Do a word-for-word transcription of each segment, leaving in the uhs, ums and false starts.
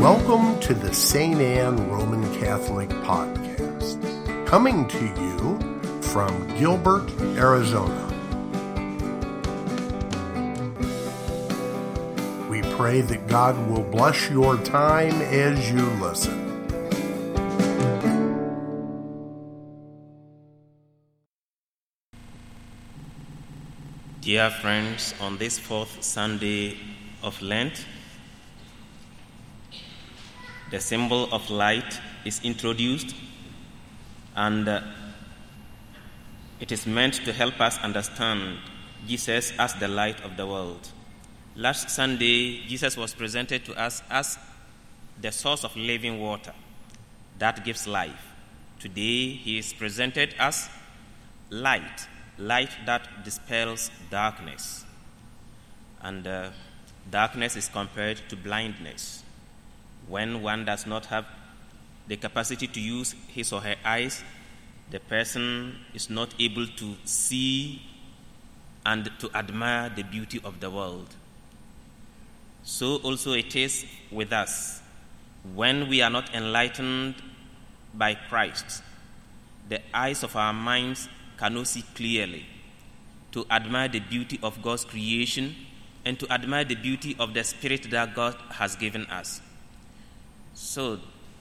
Welcome to the Saint Anne Roman Catholic Podcast, coming to you from Gilbert, Arizona. We pray that God will bless your time as you listen. Dear friends, on this fourth Sunday of Lent, the symbol of light is introduced, and uh, it is meant to help us understand Jesus as the light of the world. Last Sunday, Jesus was presented to us as the source of living water that gives life. Today, he is presented as light, light that dispels darkness. And uh, darkness is compared to blindness. When one does not have the capacity to use his or her eyes, the person is not able to see and to admire the beauty of the world. So also it is with us. When we are not enlightened by Christ, the eyes of our minds cannot see clearly to admire the beauty of God's creation and to admire the beauty of the Spirit that God has given us. So,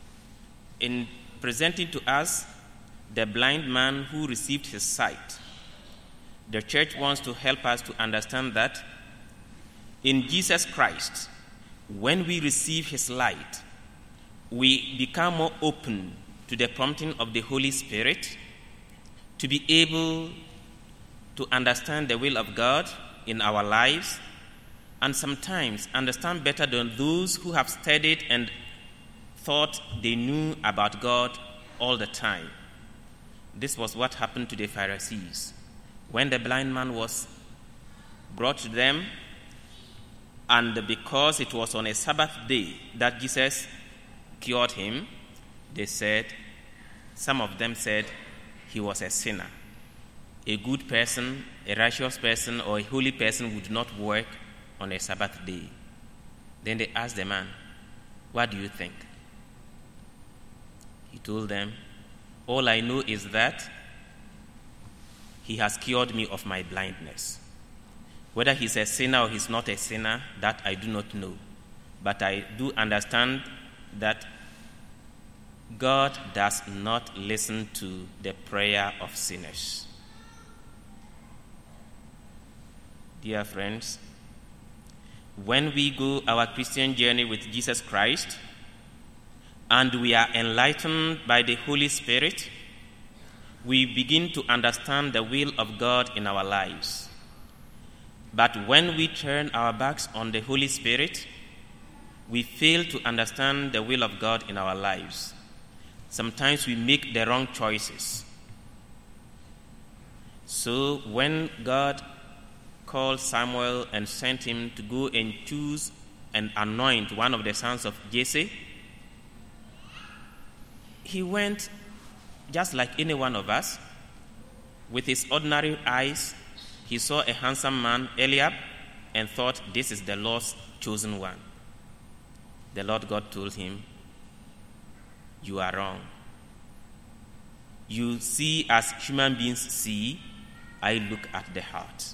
in presenting to us the blind man who received his sight, the church wants to help us to understand that in Jesus Christ, when we receive his light, we become more open to the prompting of the Holy Spirit to be able to understand the will of God in our lives, and sometimes understand better than those who have studied and thought they knew about God all the time. This was what happened to the Pharisees. When the blind man was brought to them, and because it was on a Sabbath day that Jesus cured him, they said, some of them said he was a sinner. A good person, a righteous person, or a holy person would not work on a Sabbath day. Then they asked the man, what do you think? He told them, all I know is that he has cured me of my blindness. Whether he's a sinner or he's not a sinner, that I do not know. But I do understand that God does not listen to the prayer of sinners. Dear friends, when we go our Christian journey with Jesus Christ, and we are enlightened by the Holy Spirit, we begin to understand the will of God in our lives. But when we turn our backs on the Holy Spirit, we fail to understand the will of God in our lives. Sometimes we make the wrong choices. So when God called Samuel and sent him to go and choose and anoint one of the sons of Jesse, he went just like any one of us. With his ordinary eyes, he saw a handsome man, Eliab, and thought, this is the Lord's chosen one. The Lord God told him, you are wrong. You see as human beings see, I look at the heart.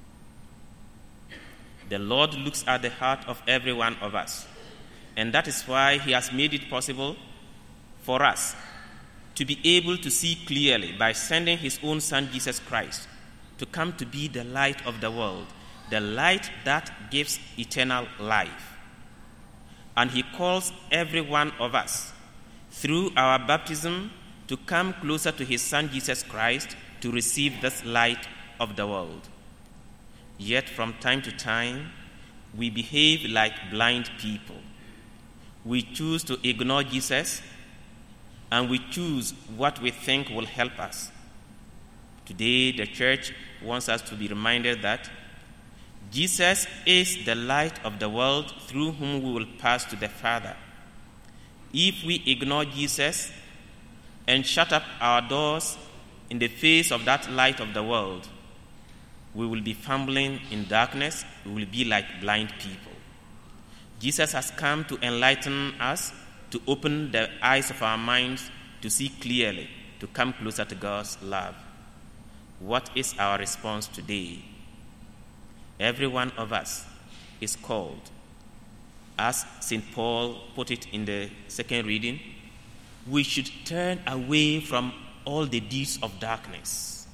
The Lord looks at the heart of every one of us. And that is why he has made it possible for us to be able to see clearly by sending his own Son, Jesus Christ, to come to be the light of the world, the light that gives eternal life. And he calls every one of us, through our baptism, to come closer to his Son, Jesus Christ, to receive this light of the world. Yet from time to time, we behave like blind people. We choose to ignore Jesus, and we choose what we think will help us. Today, the church wants us to be reminded that Jesus is the light of the world through whom we will pass to the Father. If we ignore Jesus and shut up our doors in the face of that light of the world, we will be fumbling in darkness. We will be like blind people. Jesus has come to enlighten us, to open the eyes of our minds, to see clearly, to come closer to God's love. What is our response today? Every one of us is called, as Saint Paul put it in the second reading, we should turn away from all the deeds of darkness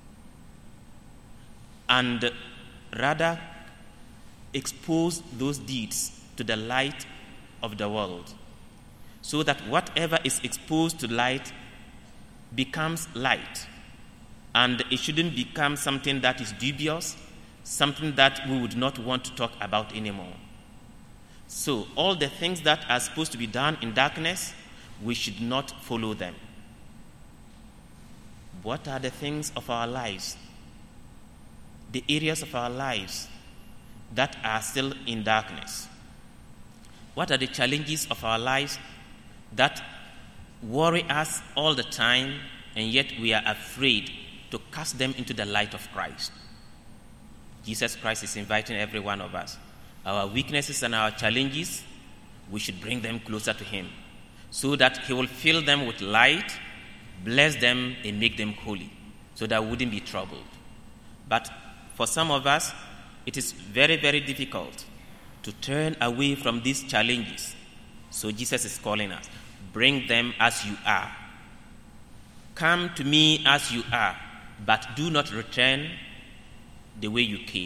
and rather expose those deeds to the light of the world, so that whatever is exposed to light becomes light, and it shouldn't become something that is dubious, something that we would not want to talk about anymore. So all the things that are supposed to be done in darkness, we should not follow them. What are the things of our lives, the areas of our lives that are still in darkness? What are the challenges of our lives that worry us all the time, and yet we are afraid to cast them into the light of Christ? Jesus Christ is inviting every one of us. Our weaknesses and our challenges, we should bring them closer to him, so that he will fill them with light, bless them, and make them holy, so that we wouldn't be troubled. But for some of us, it is very, very difficult to turn away from these challenges. So Jesus is calling us, bring them as you are. Come to me as you are, but do not return the way you came.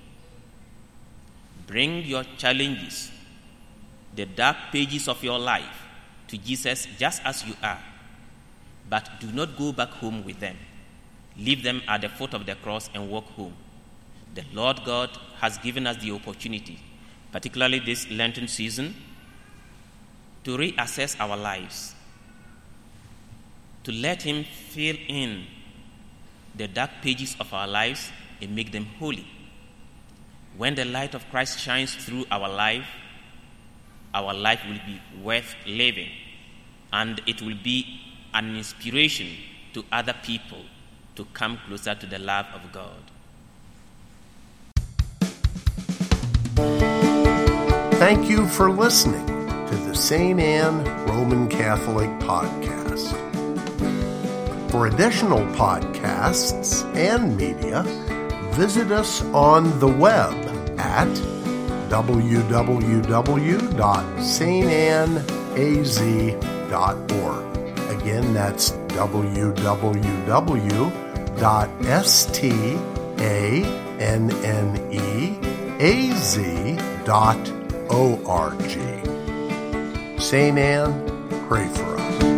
Bring your challenges, the dark pages of your life, to Jesus just as you are, but do not go back home with them. Leave them at the foot of the cross and walk home. The Lord God has given us the opportunity, particularly this Lenten season, to reassess our lives, to let him fill in the dark pages of our lives and make them holy. When the light of Christ shines through our life, our life will be worth living, and it will be an inspiration to other people to come closer to the love of God. Thank you for listening to the Saint Anne Roman Catholic Podcast. For additional podcasts and media, visit us on the web at w w w dot saint anne a z dot org. Again, that's w w w dot saint anne a z dot org. Saint Anne, pray for us.